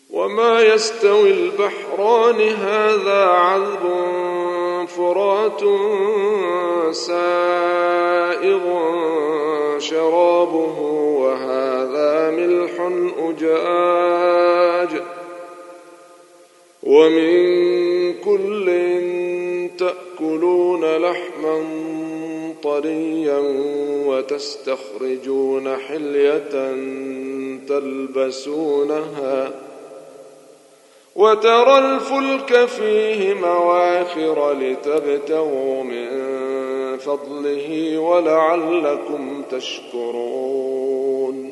وما يستوي البحران هذا عذب فرات سائغ شرابه وهذا ملح أجاج ومن كل تأكلون لحما طريا وتستخرجون حلية تلبسونها وترى الفلك فيه مواخر لتبتغوا من فضله ولعلكم تشكرون